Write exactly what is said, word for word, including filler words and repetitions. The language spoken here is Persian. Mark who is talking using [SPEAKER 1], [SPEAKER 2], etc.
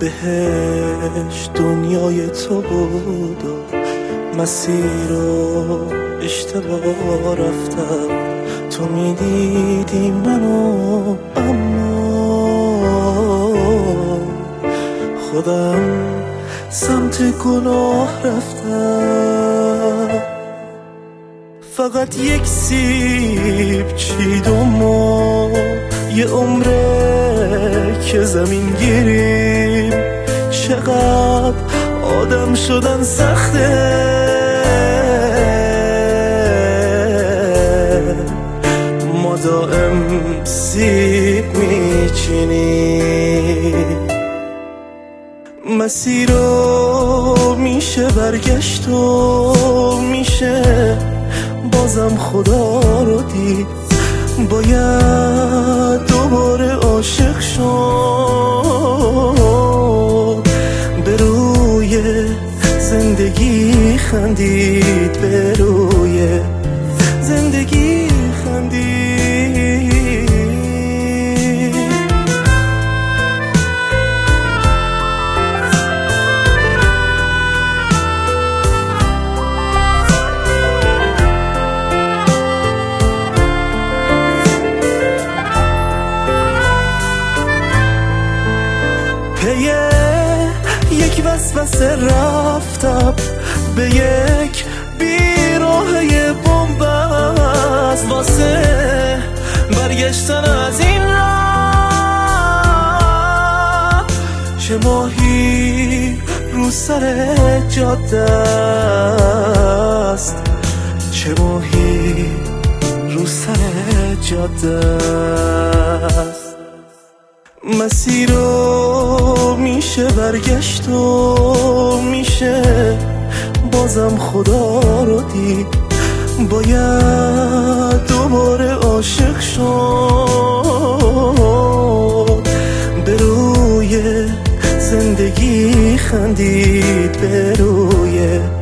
[SPEAKER 1] بهش دنیای تو بود و مسیر رو اشتباه رفتم. تو میدیدی منو اما خودم سمت گناه رفتم. فقط یک سیب چیدم و یه عمره که زمین گیریم. چقدر آدم شدن سخته، ما دائم سیب میچینیم. مسیر رو میشه برگشت و میشه بازم خدا رو دید. باید دوباره عاشق شد، به روی زندگی خندید، به روی زندگی خندید. پیه یک وسوسه رفتم، به یک بیراهه بن‌بست. واسه برگشتن از این راه چه ماهی رو سر جاده است، چه ماهی رو سر جاده است. مسیر رو میشه برگشت و میشه بازم خدا رو دید. باید دوباره عاشق شد، به روی زندگی خندید، به روی